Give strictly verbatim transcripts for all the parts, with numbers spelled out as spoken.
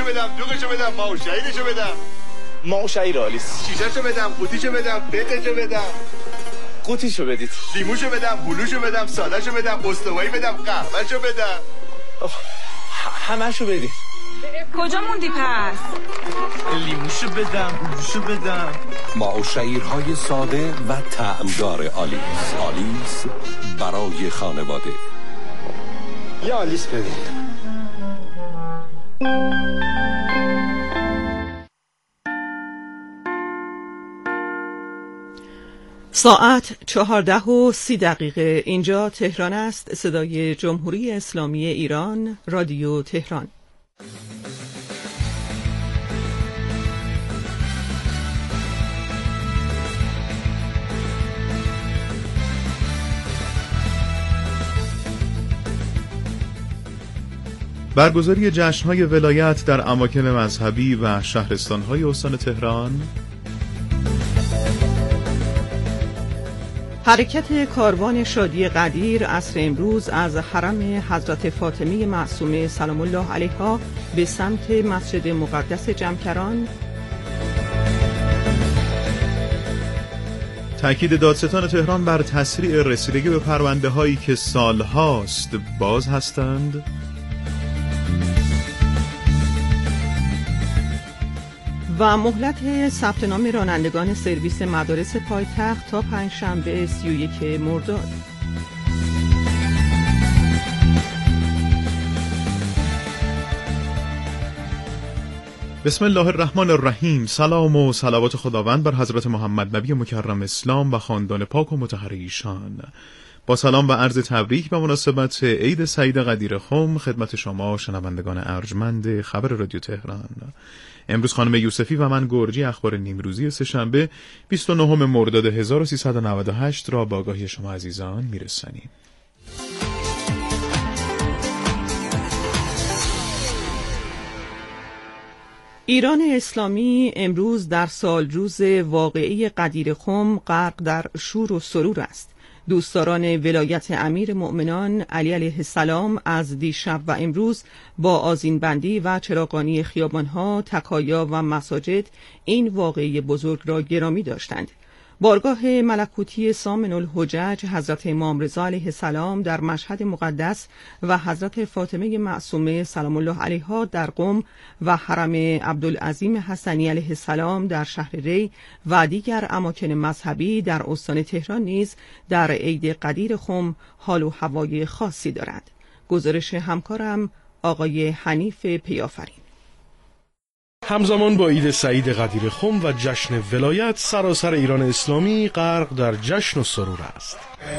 یکشو بدم، دوغشو بدم، ماهو شهیدشو بدم. ماهو شهید آلیس. شیشهشو بدم، قوطیشو بدم، بقشو بدم. قوطیشو بدید. لیموشو بدم، بلوشو بدم، سادهشو بدم، استوایی بدم، قهوهشو بدم. همه‌شو بدید. کجا موندی پس؟ لیموشو بدم، بلوشو بدم. ماهو شعیرهای ساده و طعمدار آلیس. آلیس برای خانواده. یا آلیس بدید. ساعت چهارده و سی دقیقه. اینجا تهران است. صدای جمهوری اسلامی ایران، رادیو تهران. برگزاری جشن‌های ولایت در اماکن مذهبی و شهرستان‌های استان تهران. حرکت کاروان شادی قدیر عصر امروز از حرم حضرت فاطمه معصومه سلام الله علیها به سمت مسجد مقدس جمکران. تأکید دادستان تهران بر تسریع رسیدگی به پرونده‌هایی که سال‌هاست باز هستند. و مهلت ثبت نام رانندگان سرویس مدارس پایتخت تا پنجشنبه سی و یک مرداد. بسم الله الرحمن الرحیم. سلام و صلوات خداوند بر حضرت محمد نبی مکرم اسلام و خاندان پاک و مطهر ایشان. با سلام و عرض تبریک به مناسبت عید سعید قدیر خم خدمت شما شنوندگان ارجمند خبر رادیو تهران. امروز خانم یوسفی و من گرجی اخبار نیمروزی سه‌شنبه بیست و نهم مرداد هزار و سیصد و نود و هشت را با آگاهی شما عزیزان میرسانیم. ایران اسلامی امروز در سالروز واقعه قدیر خم غرق در شور و سرور است. دوستداران ولایت امیر مؤمنان علی علیه السلام از دیشب و امروز با آذینبندی و چراغانی خیابانها، تکایا و مساجد این واقعه بزرگ را گرامی داشتند. بارگاه ملکوتی سامن الحجج حضرت امام رضا علیه السلام در مشهد مقدس و حضرت فاطمه معصومه سلام الله علیها در قم و حرم عبدالعظیم حسنی علیه السلام در شهر ری و دیگر اماکن مذهبی در استان تهران نیز در عید قدیر خم حال و هوای خاصی دارد. گزارش همکارم آقای حنیف پیافرین. همزمان با عید سعید قدیر خم و جشن ولایت، سراسر ایران اسلامی غرق در جشن و سرور است.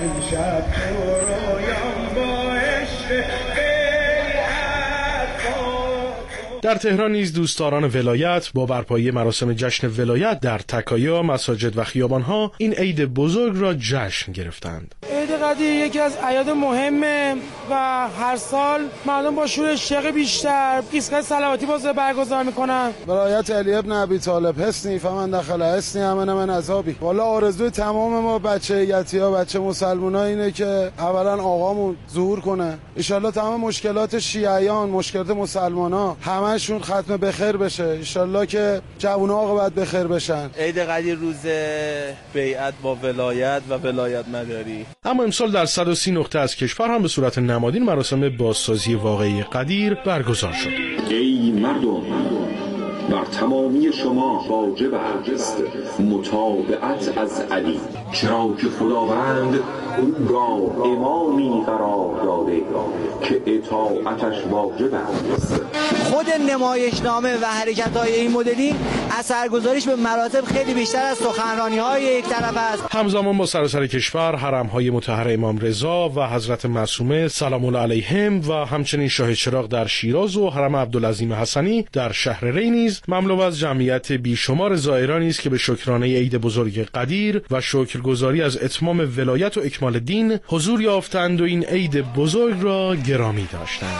در تهران نیز دوستداران ولایت با برپایی مراسم جشن ولایت در تکایا، مساجد و خیابانها این عید بزرگ را جشن گرفتند. عید قدیر یکی از اعیاد مهمه و هر سال مردم با شور اشتیاق بیشتر ایستگاه صلواتی باز برگزار میکنن. ولایت علی ابن ابی طالب حسنی فمن دخل حسنی امن من عذابی. والا آرزوی تمام ما بچه یتیا بچه مسلمونا اینه که اولا آقامون ظهور کنه، ان شاءالله تمام مشکلات شیعیان، مشکلات مسلمانا همشون ختم بخیر بشه، ان شاءالله که جوونا عاقبت بخیر بشن. عید قدیر روز بیعت با ولایت و ولایت مداری. اما امسال در صد و سی نقطه از کشور هم به صورت نمادین مراسم بازسازی واقعه قدیر برگزار شد. ای مردم، بر تمامی شما واجب است متابعت از علی، چرا که خداوند او را امامی قرار داده که اطاعتش واجب است. خود نمایشنامه و حرکت‌های این مدلی اثرگذاریش به مراتب خیلی بیشتر از سخنرانی‌های یک طرف است. همزمان با سراسر کشور حرم‌های مطهر امام رضا و حضرت معصومه سلام الله علیهم و همچنین شاه چراغ در شیراز و حرم عبدالعظیم حسنی در شهر ری نیز مملو از جمعیت بیشمار زائرانی است که به شکرانه عید بزرگ قدیر و شکرگزاری از اتمام ولایت و اکمال دین حضور یافتند و این عید بزرگ را گرامی داشتند.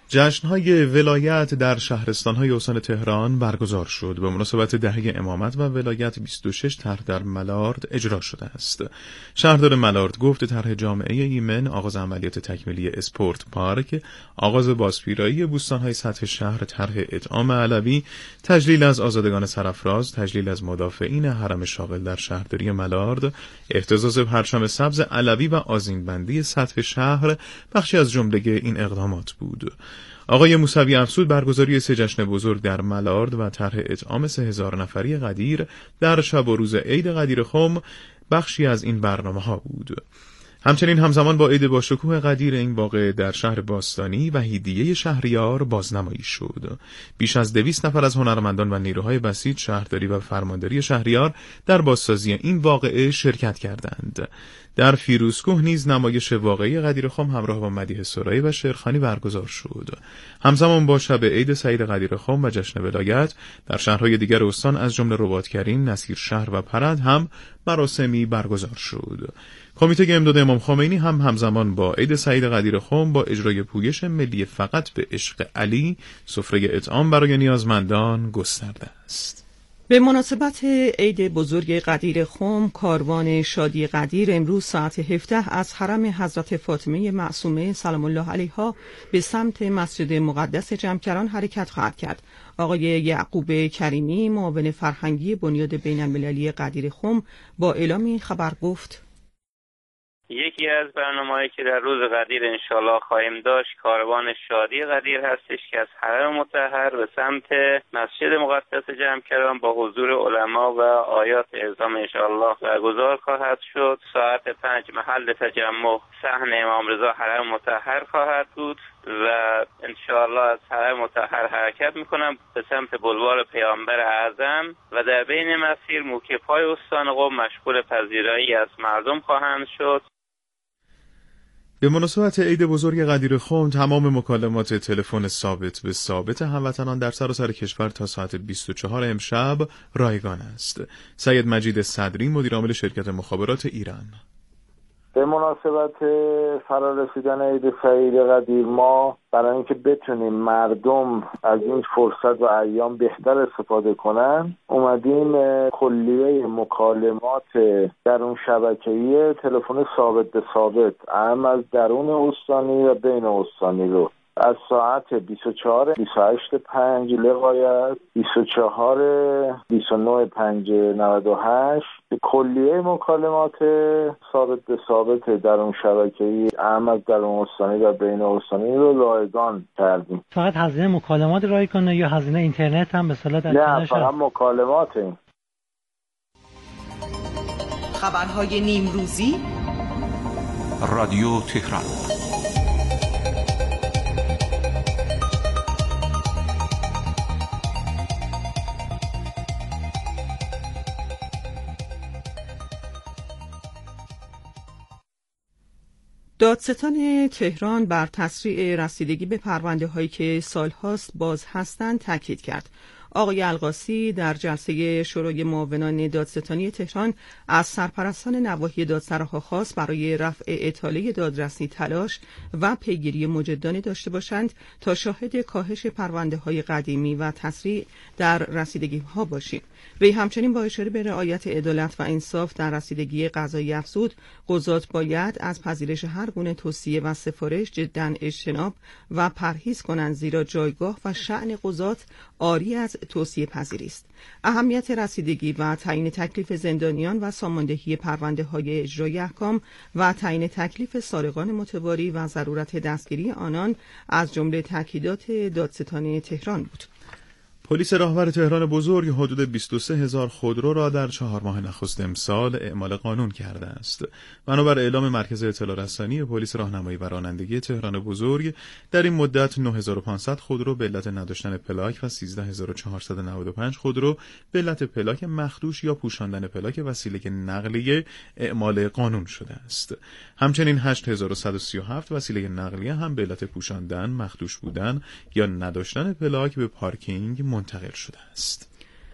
جشن‌های ولایت در شهرستان‌های استان تهران برگزار شد. به مناسبت دهه امامت و ولایت بیست و شش طرح در ملارد اجرا شده است. شهردار ملارد گفت طرح جامعه ایمن، آغاز عملیات تکمیلی اسپورت پارک، آغاز بازپیرایی بوستان‌های سطح شهر، طرح اطعام علوی، تجلیل از آزادگان سرافراز، تجلیل از مدافعین حرم شاغل در شهرداری ملارد، اهتزاز پرچم سبز علوی و آذین‌بندی سطح شهر بخشی از جمله این اقدامات بود. آقای موسوی افزود برگزاری سه جشن بزرگ در ملارد و طرح اطعام سه هزار نفری قدیر در شب و روز عید قدیر خم بخشی از این برنامه‌ها بود. همچنین همزمان با عید با شکوه قدیر این واقعه در شهر باستانی و هدیه شهریار بازنمایی شد. بیش از دویست نفر از هنرمندان و نیروهای بسیج شهرداری و فرمانداری شهریار در بازسازی این واقعه شرکت کردند. در فیروزکوه نیز نمایش واقعی قدیر خم همراه با مدیح سرایی و شعرخوانی برگزار شد. همزمان با شب عید سعید قدیر خم و جشن ولایت در شهرهای دیگر استان از جمله رباطکریم، نصیرشهر و پرند هم مراسمی برگزار شد. کمیته امداد امام خمینی هم همزمان با عید سعید قدیر خم با اجرای پویش ملی فقط به عشق علی سفره اطعام برای نیازمندان گسترده است. به مناسبت عید بزرگ قدیر خم، کاروان شادی قدیر امروز ساعت هفده از حرم حضرت فاطمه معصومه سلام الله علیها به سمت مسجد مقدس جمکران حرکت خواهد کرد. آقای یعقوب کریمی، معاون فرهنگی بنیاد بین المللی قدیر خم، با اعلام این خبر گفت: یکی از برنامه‌هایی که در روز قدیر انشالله خواهیم داشت کاروان شادی قدیر هستش که از حرم مطهر به سمت مسجد مقدس جمکران با حضور علما و آیات اعظام انشالله برگزار خواهد شد. ساعت پنج محل تجمع صحن امام رضا حرم مطهر خواهد بود و انشالله از حرم مطهر حرکت میکنم به سمت بلوار پیامبر اعظم و در بین مسیر موکب‌های استان قم مشغول پذیرایی از مردم خواهند شد. به مناسبت عید بزرگ قدیر خم تمام مکالمات تلفن ثابت به ثابت هموطنان در سراسر کشور تا ساعت بیست و چهار امشب رایگان است. سید مجید صدری، مدیر عامل شرکت مخابرات ایران: به مناسبت فرارسیدن عید سعید قدیر ما برای اینکه بتونیم مردم از این فرصت و ایام بهتر استفاده کنن اومدیم کلیه مکالمات درون شبکه‌ای تلفن ثابت به ثابت هم از درون استانی و بین استانی رو از ساعت بیست و چهار بیست و هشت پنج لغایت بیست و چهار بیست و نه پنج نود و هشت کلیه مکالمات ثابت به ثابت درون شبکه‌ای هم از درون استانی و بین استانی رو رایگان کردیم. فقط هزینه مکالمات رایگانه یا هزینه اینترنت هم به اصطلاح در نه، فقط مکالمات. خبرهای نیمروزی رادیو تهران. دادستان تهران بر تسریع رسیدگی به پرونده هایی که سالهاست باز هستند تاکید کرد. آقای القاسی در جلسه شورای معاونان دادستانی تهران از سرپرستان نواحی دادسراها خواست برای رفع اطاله دادرسی تلاش و پیگیری مجدانه داشته باشند تا شاهد کاهش پرونده های قدیمی و تسریع در رسیدگی ها باشیم. وی همچنین با اشاره به رعایت عدالت و انصاف در رسیدگی قضایی افزود قضات باید از پذیرش هر گونه توصیه و سفارش جداً اجتناب و پرهیز کنند، زیرا جایگاه و شأن قضات عاری از توصیه پذیری است. اهمیت رسیدگی و تعیین تکلیف زندانیان و ساماندهی پرونده های اجرای احکام و تعیین تکلیف سارقان متواری و ضرورت دستگیری آنان از جمله تاکیدات دادستان تهران بود. پلیس راهور تهران بزرگ حدود بیست و سه هزار خودرو را در چهار ماه نخست امسال اعمال قانون کرده است. بنابر اعلام مرکز اطلاع رسانی پلیس راهنمایی و رانندگی تهران بزرگ، در این مدت نه هزار و پانصد خودرو به علت نداشتن پلاک و سیزده هزار و چهارصد و نود و پنج خودرو به علت پلاک مخدوش یا پوشاندن پلاک وسیله نقلیه اعمال قانون شده است. همچنین هشت هزار و صد و سی و هفت وسیله نقلیه هم به علت پوشاندن، مخدوش بودن یا نداشتن پلاک به پارکینگ منتقل شده است.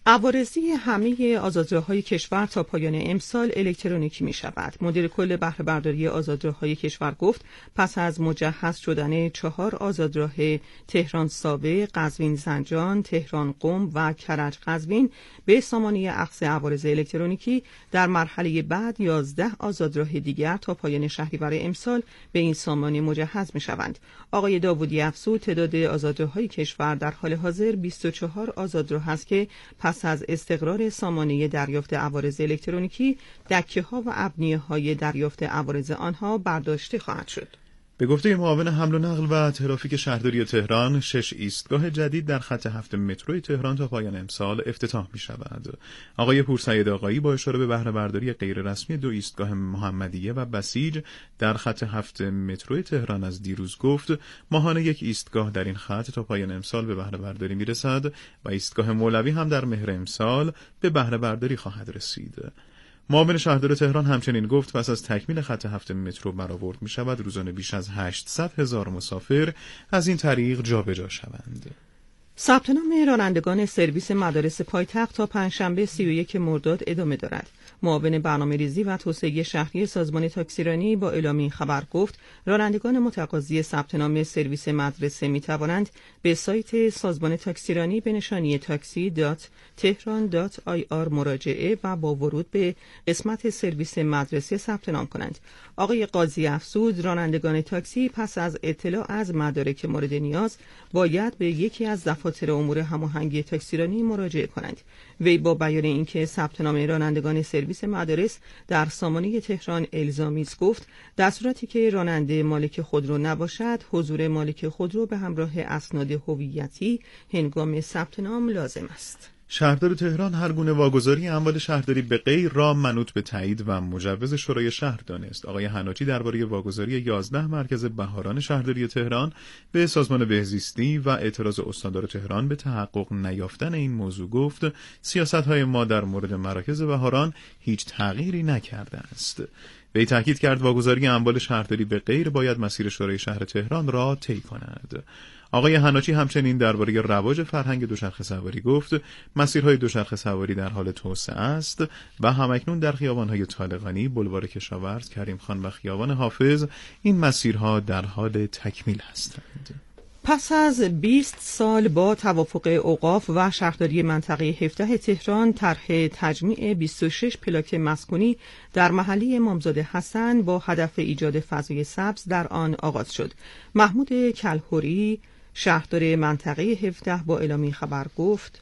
عوارضی همه آزادراه‌های کشور تا پایان امسال الکترونیکی می شود. مدیر کل بهره برداری آزادراه‌های کشور گفت پس از مجهز شدن چهار آزادراه تهران سابق، قزوین زنجان، تهران قم و کرج قزوین به سامانه اخذ عوارض الکترونیکی، در مرحله بعد یازده آزادراه دیگر تا پایان شهریور امسال به این سامانه مجهز می شوند. آقای داوودی افزود تعداد آزادراه‌های کشور در حال حاضر بیست و چهار آزادراه است که پس از استقرار سامانه دریافت عوارض الکترونیکی، دکه‌ها و ابنیه‌های دریافت عوارض آنها برداشته خواهد شد. به گفته معاون حمل و نقل و ترافیک شهرداری تهران، شش ایستگاه جدید در خط هفت مترو تهران تا پایان امسال افتتاح می شود. آقای پورسعید آقایی با اشاره به بهره برداری غیر رسمی دو ایستگاه محمدیه و بسیج در خط هفت مترو تهران از دیروز گفت ماهانه یک ایستگاه در این خط تا پایان امسال به بهره برداری می رسد و ایستگاه مولوی هم در مهر امسال به بهره برداری خواهد رسید. معاون شهردار تهران همچنین گفت پس از تکمیل خط هفت مترو برآورد می شود روزانه بیش از هشتصد هزار مسافر از این طریق جابجا شوند. ثبت نام رانندگان سرویس مدارس پایتخت تا پنجشنبه سی و یک مرداد ادامه دارد. معاون برنامه‌ریزی و توسعه شهری سازمان تاکسیرانی با اعلام این خبر گفت رانندگان متقاضی ثبت نام سرویس مدرسه می توانند به سایت سازمان تاکسیرانی به نشانی تاکسی دات تهران دات آی آر مراجعه و با ورود به قسمت سرویس مدرسه ثبت نام کنند. آقای قاضی افزود رانندگان تاکسی پس از اطلاع از مدارک مورد نیاز باید به یکی از دفاتر امور هماهنگی تاکسیرانی مراجعه کنند. وی با بیان اینکه ثبت نام رانندگان سرویس مدارس در سامانه تهران الزامی است گفت در صورتی که راننده مالک خودرو نباشد حضور مالک خودرو به همراه اسناد هویتی هنگام ثبت نام لازم است. شهردار تهران هر گونه واگذاری اموال شهرداری به غیر را منوط به تایید و مجوز شورای شهر دانست. آقای حناجی درباره واگذاری یازده مرکز بهاران شهرداری تهران به سازمان بهزیستی و اعتراض استاندار تهران به تحقق نیافتن این موضوع گفت سیاست‌های ما در مورد مراکز بهاران هیچ تغییری نکرده است. وی تاکید کرد واگذاری اموال شهرداری به غیر باید مسیر شورای شهر تهران را طی کند. آقای حناچی همچنین درباره رواج فرهنگ دوچرخه سواری گفت مسیرهای دوچرخه سواری در حال توسعه است و همکنون در خیابان‌های طالقانی، بلوار کشاورز، کریم خان و خیابان حافظ این مسیرها در حال تکمیل هستند. پس از بیست سال با توافق اوقاف و شهرداری منطقه هفده تهران طرح تجمیع بیست و شش پلاک مسکونی در محله امامزاده حسن با هدف ایجاد فضای سبز در آن آغاز شد. محمود کلهوری شهردار منطقه هفده با اعلام خبر گفت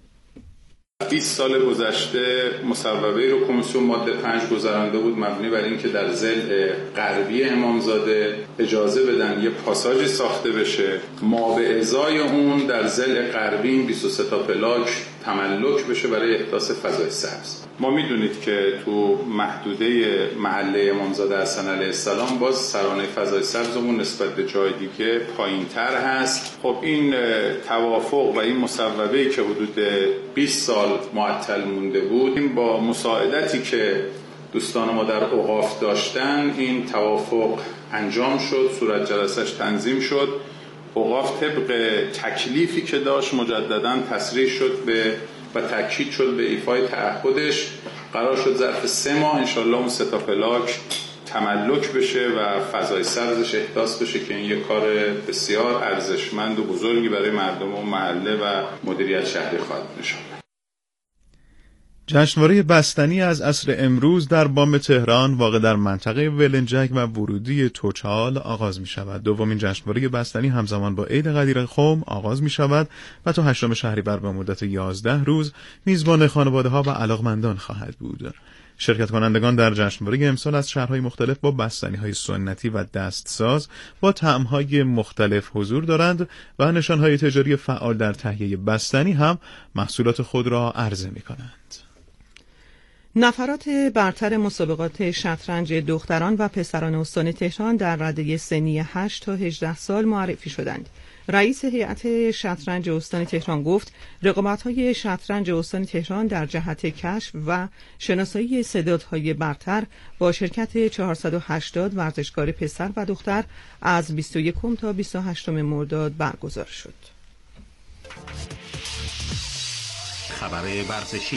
بیست سال گذشته مصوبه رو کمیسیون ماده پنج گذرانده بود مبنی بر اینکه در ضلع غربی امامزاده اجازه بدن یه پاساژی ساخته بشه، ما به ازای اون در ضلع غربی بیست و سه تا پلاک تملک بشه برای احداث فضای سبز. ما میدونید که تو محدوده محله امامزاده حسن علیه السلام باز سرانه فضای سبزمون نسبت به جای دیگه پایین‌تر هست. خب این توافق و این مصوبه‌ای که حدود بیست سال معطل مونده بود، این با مساعدتی که دوستان ما در اوقاف داشتن این توافق انجام شد، صورت جلسش تنظیم شد. اوقاف طبق تکلیفی که داشت مجدداً تصریح شد به و تاکید شد به ایفای تعهدش. قرار شد ظرف سه ماه انشالله اون سه تا پلاک تملک بشه و فضای سبزش احداث بشه که این یک کار بسیار ارزشمند و بزرگی برای مردم و محله و مدیریت شهری خواهد نشد. جشنواره بستنی از عصر امروز در بام تهران واقع در منطقه ولنجک و ورودی توچال آغاز می شود. دومین جشنواره بستنی همزمان با عید قدیر خم آغاز می شود و تا هشتم شهریور به مدت یازده روز میزبان خانواده‌ها و علاقمندان خواهد بود. شرکت کنندگان در جشنواره امسال از شهرهای مختلف با بستنی‌های سنتی و دستساز با طعم‌های مختلف حضور دارند و نشان‌های تجاری فعال در تهیه بستنی هم محصولات خود را عرضه می‌کنند. نفرات برتر مسابقات شطرنج دختران و پسران استان تهران در رده سنی هشت تا هجده سال معرفی شدند. رئیس هیئت شطرنج استان تهران گفت رقابت‌های شطرنج استان تهران در جهت کشف و شناسایی استعدادهای برتر با شرکت چهارصد و هشتاد ورزشکار پسر و دختر از بیست و یکم تا بیست و هشتم مرداد برگزار شد. خبر ورزشی.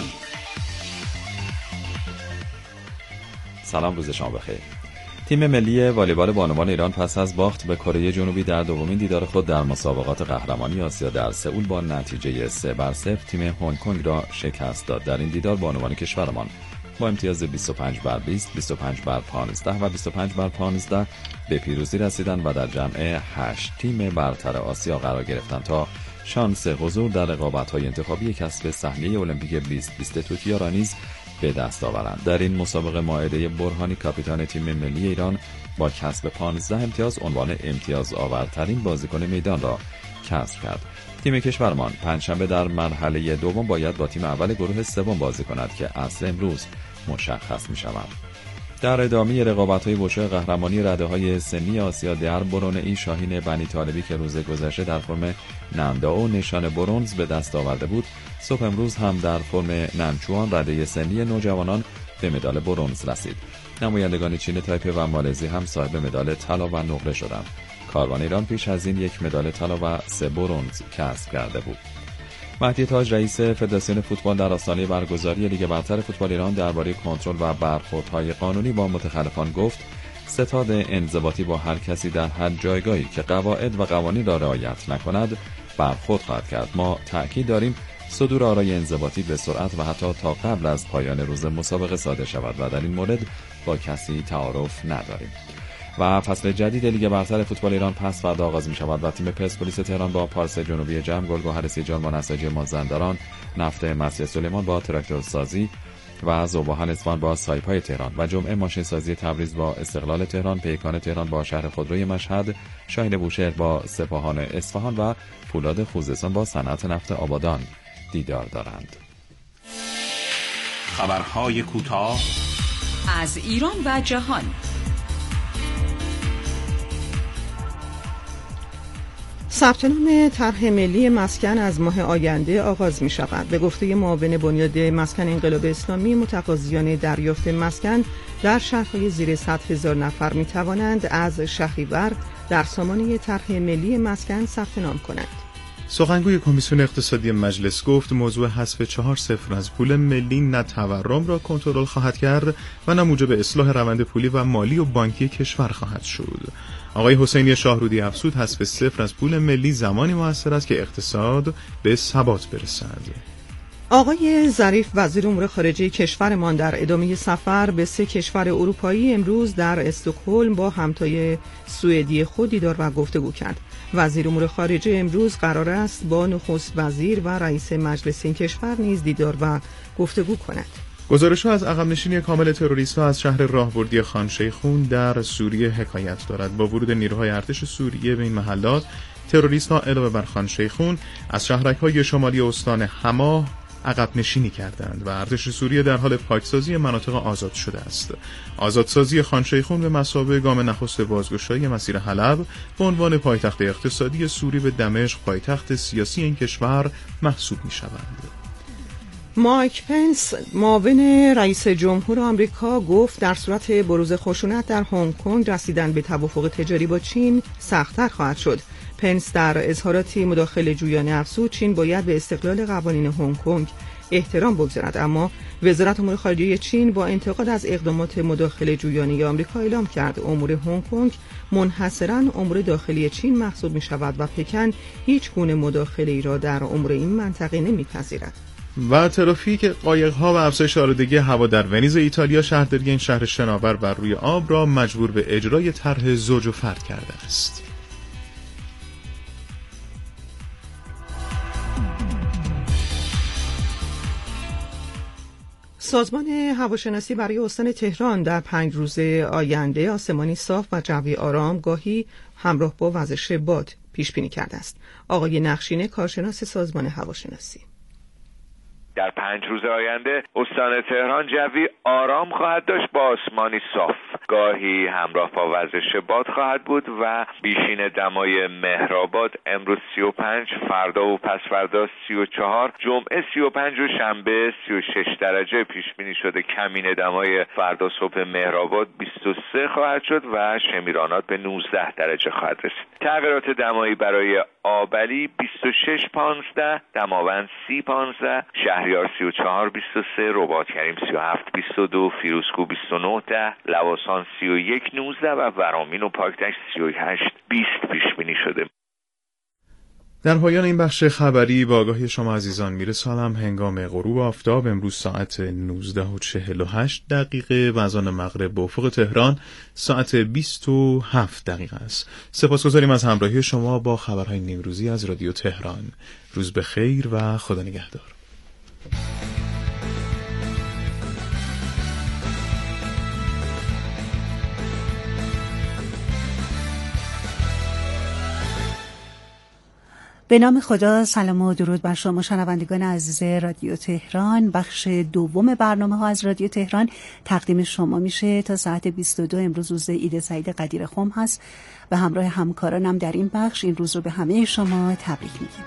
سلام، روز شما بخیر. تیم ملی والیبال بانوان ایران پس از باخت به کره جنوبی در دومین دیدار خود در مسابقات قهرمانی آسیا در سئول با نتیجه سه بر صفر تیم هنگ کنگ را شکست داد. در این دیدار بانوان کشورمان با امتیاز بیست و پنج بر بیست، بیست و پنج بر پانزده و بیست و پنج بر پانزده به پیروزی رسیدند و در جمع هشت تیم برتر آسیا قرار گرفتند تا شانس حضور در رقابت‌های انتخابی کسب صحنه المپیک بیست بیست توکیو را نیز به دست آورند. در این مسابقه مائده برهانی کاپیتان تیم ملی ایران با کسب پانزده امتیاز عنوان امتیاز آورترین بازیکن میدان را کسب کرد. تیم کشورمان پنجشنبه در مرحله دوم باید با تیم اول گروه سوم بازی کند که عصر امروز مشخص می شود. در ادامه رقابت‌های وشو قهرمانی رده‌های سنی آسیا در برونئی شاهین بنی طالبی که روز گذشته در فرم ننداو نشان برنز به دست آورده بود، صبح امروز هم در فرم ننچوان رده سنی نوجوانان به مدال برنز رسید. نمایندگان چین، تایپه و مالزی هم صاحب مدال طلا و نقره شدند. کاروان ایران پیش از این یک مدال طلا و سه برنز کسب کرده بود. مهدی تاج رئیس فدراسیون فوتبال در آستانه برگزاری لیگ برتر فوتبال ایران درباره کنترل و برخوردهای قانونی با متخلفان گفت: ستاد انضباطی با هر کسی در هر جایگاهی که قواعد و قوانین را رعایت نکند برخورد خواهد کرد. ما تأکید داریم صدور آرای انضباطی به سرعت و حتی تا قبل از پایان روز مسابقه صادر شود و در این مورد با کسی تعارف نداریم. و فصل جدید لیگ برتر فوتبال ایران پس فردا آغاز می شود و تیم پرسپولیس تهران با پارس جنوبی جمع، گلگهر سیجان با نساجی مازندران، نفت مسجد سلیمان با تراکتور سازی و ذوباهن اصفهان با سایپای تهران و جمعه ماشین سازی تبریز با استقلال تهران، پیکان تهران با شهر خودروی مشهد، شاهین بوشهر با سپاهان اصفهان و فولاد خوزستان با صنعت نفت آبادان دیدار دارند. خبرهای کوتاه از ایران و جهان. ثبت نام طرح ملی مسکن از ماه آینده آغاز می شود. به گفته معاون بنیاد مسکن انقلاب اسلامی، متقاضیان دریافت مسکن در شهرهای زیر صد هزار نفر می توانند از شهریور در سامانه طرح ملی مسکن ثبت نام کنند. سخنگوی کمیسیون اقتصادی مجلس گفت موضوع حذف چهار صفر از پول ملی نه تورم را کنترل خواهد کرد و نه موجب اصلاح روند پولی و مالی و بانکی کشور خواهد شد. آقای حسینی شاهرودی افزود حذف صفر از پول ملی زمانی موثر است که اقتصاد به ثبات برسد. آقای ظریف وزیر امور خارجه کشورمان در ادامه سفر به سه کشور اروپایی امروز در استکهلم با همتای سوئدی خود دیدار و گفتگو کرد. وزیر امور خارجه امروز قرار است با نخست وزیر و رئیس مجلس این کشور نیز دیدار و گفتگو کند. گزارش‌ها از عقب نشینی کامل تروریست‌ها از شهر راهبردی خان شیخون در سوریه حکایت دارد. با ورود نیروهای ارتش سوریه به این محلات، تروریست‌ها علاوه بر خان شیخون از شهرک‌های شمالی استان حما عقب نشینی کردند و ارتش سوریه در حال پاکسازی مناطق آزاد شده است. آزادسازی خان شیخون به مثابه گام نخست بازگشایی مسیر حلب به عنوان پایتخت اقتصادی سوری به دمشق پایتخت سیاسی این کشور محسوب می‌شود. مایک پنس معاون رئیس جمهور آمریکا گفت در صورت بروز خشونت در هنگ کنگ رسیدن به توافق تجاری با چین سخت‌تر خواهد شد. پنس در اظهاراتی مداخله جویانه افزود چین باید به استقلال قوانین هنگ کنگ احترام بگذارد، اما وزارت امور خارجه چین با انتقاد از اقدامات مداخله جویانه آمریکا اعلام کرد امور هنگ کنگ منحصراً امور داخلی چین محسوب می شود و پکن هیچ گونه مداخله‌ای را در امور این منطقه نمی‌پذیرد. و ترافیک قایق‌ها و افزایش آلودگی هوا در ونیز ایتالیا شهرداری این شهر شناور بر روی آب را مجبور به اجرای طرح زوج و فرد کرده است. سازمان هواشناسی برای استان تهران در پنج روز آینده آسمانی صاف و جوی آرام گاهی همراه با وزش باد پیش بینی کرده است. آقای نقشینه کارشناس سازمان هواشناسی: در پنج روز آینده استان تهران جوی آرام خواهد داشت با آسمانی صاف، گاهی همراه با وزش باد خواهد بود و بیشین دمای مهرآباد امروز سی و پنج، فردا و پس فردا سی و چهار، جمعه سی و پنج و شنبه سی و شش درجه پیش بینی شده. کمین دمای فردا صبح مهرآباد بیست و سه خواهد شد و شمیرانات به نوزده درجه خواهد رسید. تغییرات دمایی برای آبلی بیست و شش پانزده، دماوند سی پانزده، شهریار سی و چهار بیست و سه، رباط کریم سی و هفت بیست و دو، فیروزکوه بیست و نه ده، لواسان سی و یک نوزده و ورامین و پاکدشت سی و هشت بیست پیش بینی شده. در پایان این بخش خبری با آگاهی شما عزیزان میرسانم هنگام غروب آفتاب امروز ساعت نوزده و چهل و هشت دقیقه و از آن مغرب به افق تهران ساعت بیست و هفت دقیقه است. سپاسگزاریم از همراهی شما با خبرهای نیمروزی از رادیو تهران. روز بخیر و خدا نگهدار. به نام خدا، سلام و درود بر شما شنوندگان عزیز رادیو تهران. بخش دوم برنامه ها از رادیو تهران تقدیم شما میشه تا ساعت بیست و دو. امروز روز عید سعید قدیر خم هست و همراه همکارانم در این بخش این روز رو به همه شما تبریک میگیم.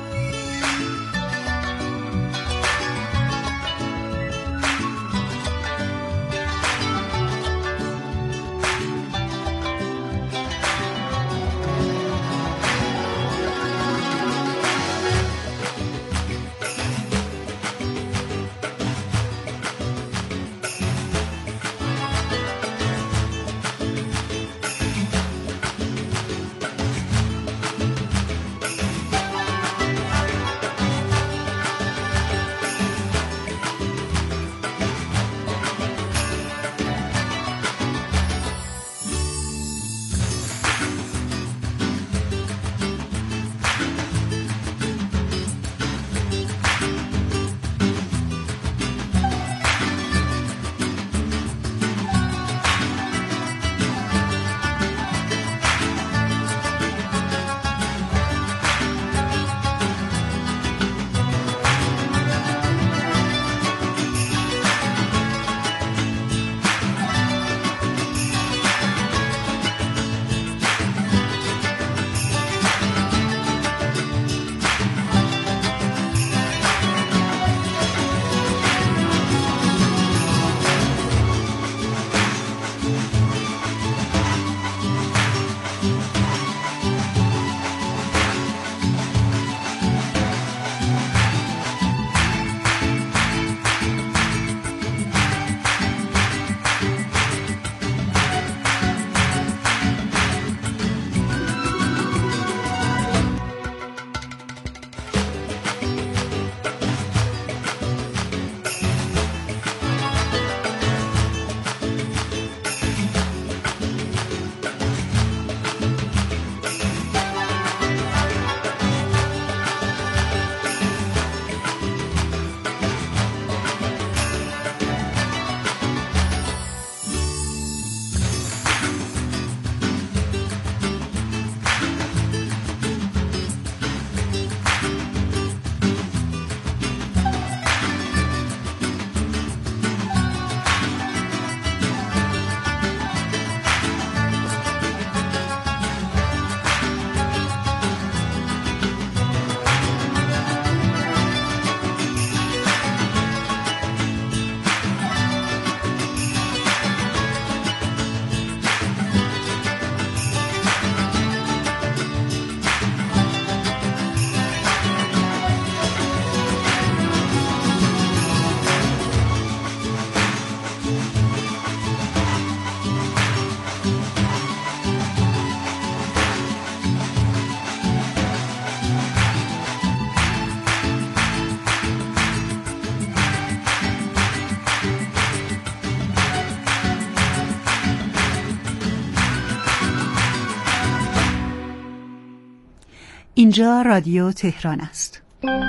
اینجا رادیو تهران است.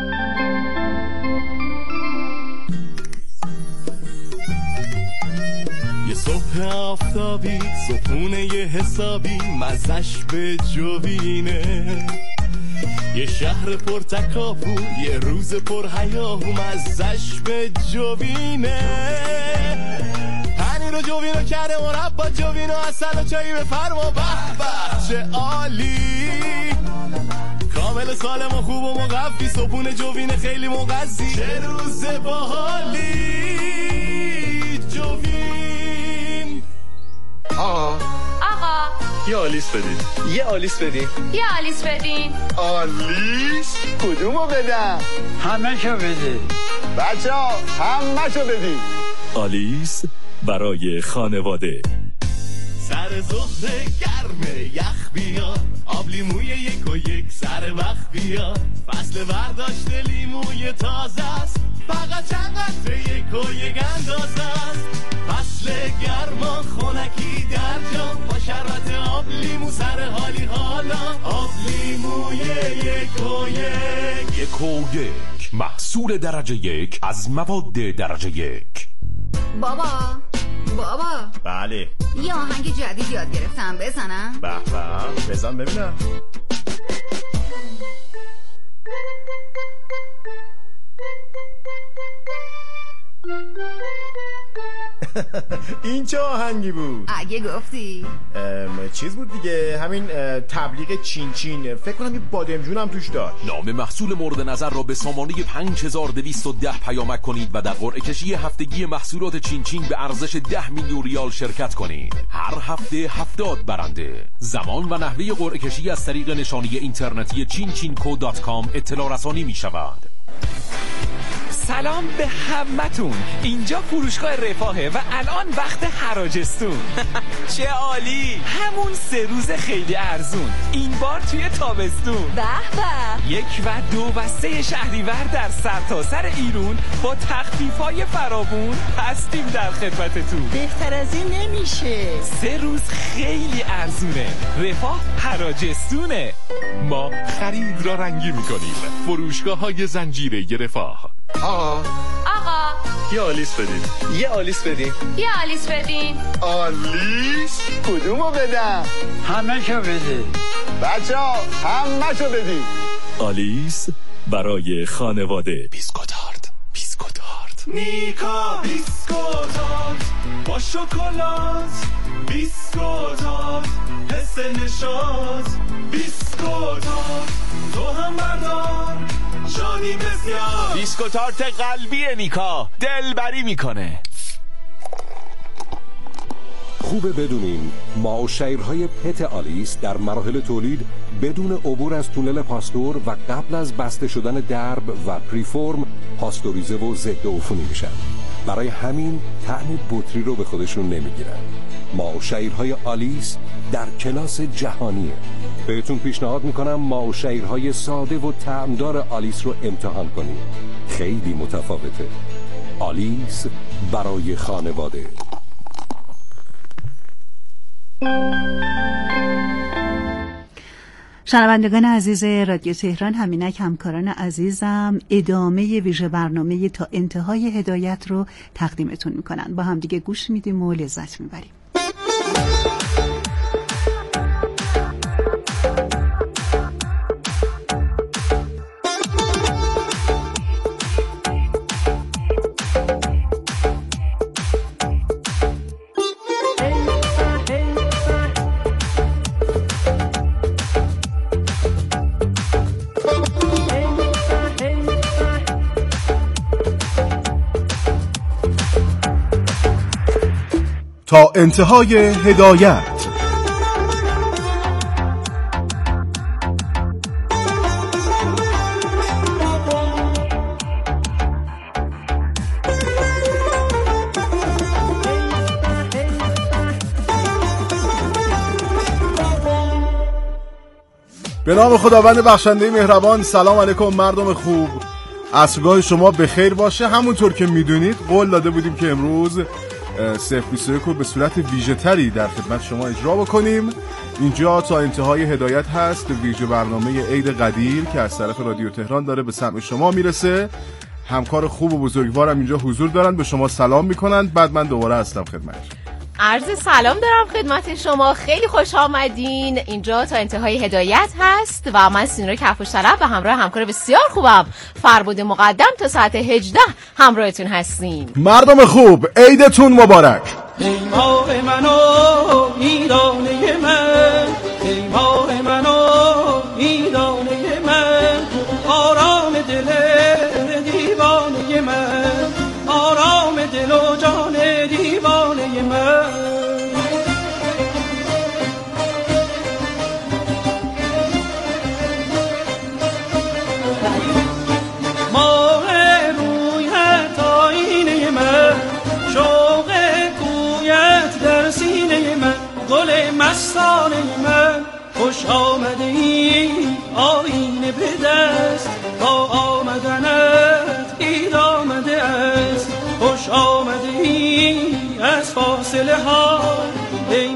یه صبح آفتابی، صبحونه یه حسابی، مزش به جوینه. یه شهر پر تکاپو، یه روز پر هیاهو، مزش به جوینه. پنیر و جوینو کرده مربا، جوینو اصل و چایی بفرما، به به چه عالی. کامل سالم و خوب و مقوی، صبحونه جوینه خیلی مغذی، چه روز باحالی. جوین آقا آقا یه آلیس بدین. یه آلیس بدین. یه آلیس بدین. آلیس؟ کدومو بدم؟ همه شو بدین. بچه ها همه شو بدین. آلیس برای خانواده. سر ظهر گرمه یخ بیاد، آب لیموی یک و یک سر وقت بیاد، فصل برداشت لیموی تازه است، فقط چند قطره یک و یک اندازه است. فصل گرما خونکی در جا، با شربت آب لیمو سر حالی حالا، آب لیموی یک و یک. یک و یک محصول درجه یک از مواد درجه یک. بابا بابا بله یه آهنگ جدید یاد گرفتم، بزنم؟ به به بزن ببینم. این چه آهنگی بود؟ اگه گفتی چیز بود دیگه، همین تبلیغ چین چین، فکر کنم یه بادمجون هم توش داشت. نام محصول مورد نظر را به سامانه پنج هزار و دویست و ده پیامک کنید و در قرعه کشی هفتگی محصولات چین چین به ارزش ده میلیون ریال شرکت کنید. هر هفته هفتاد برنده. زمان و نحوه قرعه کشی از طریق نشانی اینترنتی چین چین کو دات کام اطلاع رسانی می شود. سلام به همتون، اینجا فروشگاه رفاهه و الان وقت حراجستون. چه عالی، همون سه روز خیلی ارزون، این بار توی تابستون. به به، یک و دو و سه شهریور در سرتاسر ایران با تخفیف‌های فراوون هستیم در خدمتتون. بهتر از این نمیشه. سه روز خیلی ارزونه، رفاه حراجستونه. ما خرید را رنگی می‌کنیم. فروشگاه های زنجیره رفاه. آقا آقا یه آلیس بدین. یه آلیس بدین. یه آلیس بدین. آلیس؟ کدومو بدم؟ همه شو بدین. بچه ها همه شو بدین. آلیس برای خانواده. بیسکوتارت بیسکوتارت میکا بیسکوتارت با شکلات، بیسکوتارت حس نشاط، بیسکوتارت تو هم بردار شادی بسیار. بیسکوتارت قلبی نیکا، دلبری میکنه. خوبه بدونین ما و شیرهای پت آلیس در مراحل تولید بدون عبور از تونل پاستور و قبل از بسته شدن درب و پریفورم پاستوریزه و ضد عفونی میشن. برای همین طعم بطری رو به خودشون نمیگیرن. ما و شیرهای آلیس در کلاس جهانیه. بهتون پیشنهاد میکنم ما و شیرهای ساده و طعمدار آلیس رو امتحان کنید. خیلی متفاوته. آلیس برای خانواده. شنوندگان عزیز رادیو تهران، همینک همکاران عزیزم ادامه ویژه برنامه تا انتهای هدایت رو تقدیمتون میکنن. با هم دیگه گوش میدیم و لذت میبریم. تا انتهای هدایت. به نام خداوند بخشنده مهربان. سلام علیکم مردم خوب، عصرگاه شما بخیر باشه. همونطور که میدونید قول داده بودیم که امروز صفر بیست و یک رو به صورت ویژه تری در خدمت شما اجرا بکنیم. اینجا تا انتهای هدایت هست ویژه برنامه عید قدیر که از طرف رادیو تهران داره به سمع شما میرسه. همکار خوب و بزرگوارم اینجا حضور دارن، به شما سلام میکنن. بعد من دوباره هستم خدمت. عرض سلام دارم خدمت شما، خیلی خوش آمدین. اینجا تا انتهای هدایت هست و من سینور کفوش طلب و همراه همکار بسیار خوبم فربود مقدم تا ساعت هجده همراهتون هستیم. مردم خوب عیدتون مبارک. ای ماه من و ایرانه من، ای ماه من و ایرانه من، آرام دل دیوانه من، آرام دل و جان دیوانه من. مستانه من خوش آمده ای آینه به دست تا آمدنت اید آمده است خوش آمده ای از فاصله ها